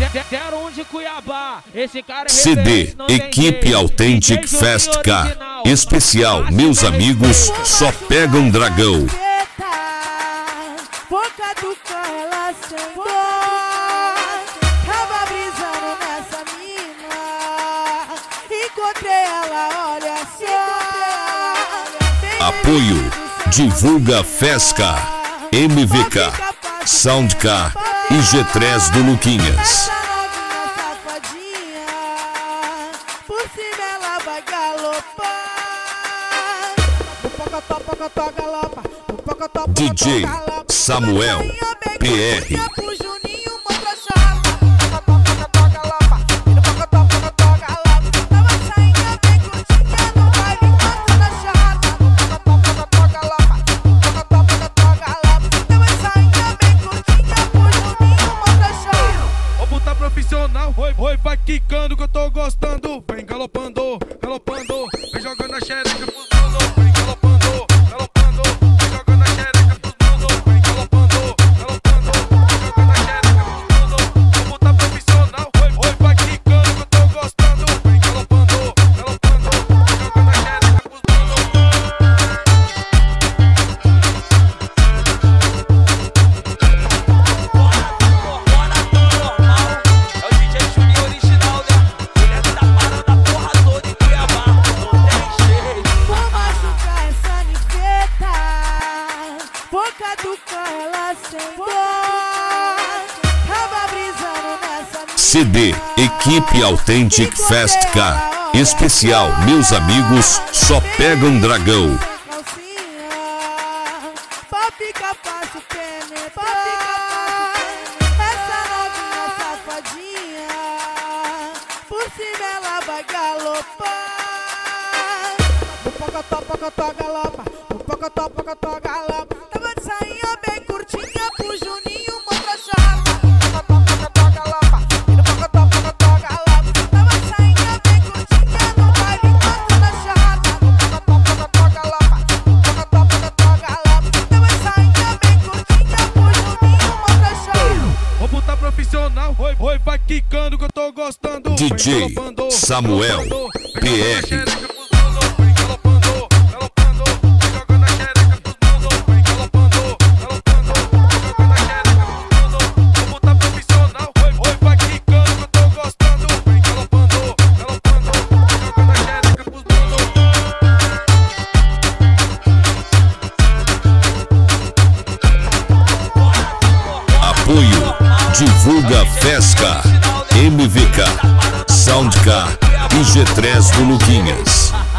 01 de Cuiabá, esse cara é CD Equipe Authentic Fast Car especial Meus Amigos Só Pegam Dragão. Boca do carro ela sentou, tava brisando nessa mina, encontrei ela, olha só. Apoio Divulga Fesca, MVK, Soundcar e G3 do Luquinhas. Por cima ela vai galopar. DJ Samuel PR. Profissional, oi, vai quicando que eu tô gostando. Vem galopando, galopando, vem jogando a xereca pros manos. Vem galopando, galopando, vem jogando a xereca pros manos. Vem galopando, galopando, vem jogando a xereca pros manos. Vou botar profissional, oi, vai quicando que eu tô gostando. Vem galopando, galopando, vem jogando a xereca pros Boca do carro ela sentou, tava brisando nessa mina. CD Equipe Authentic Fast Car especial Meus Amigos Só Pegam Dragão. Pra ficar fácil penetrar essa novinha safadinha, por cima ela vai galopar. Pocotó, galopa, pocotó, galopa. Tava de sainha bem curtinha pro Juninho, mostra chapa. Pocotó, galopa, pocotó, galopa. Tava de sainha bem curtinha no baile, mostra chapa. Pocotó, galopa, pocotó, galopa. Tava de sainha bem curtinha pro Juninho, mostra chapa. Vou botar profissional, oi, vai quicando que eu tô gostando. DJ Samuel PR. Apoio Divulga Fesca, MVK, Soundcar e G3 do Luquinhas.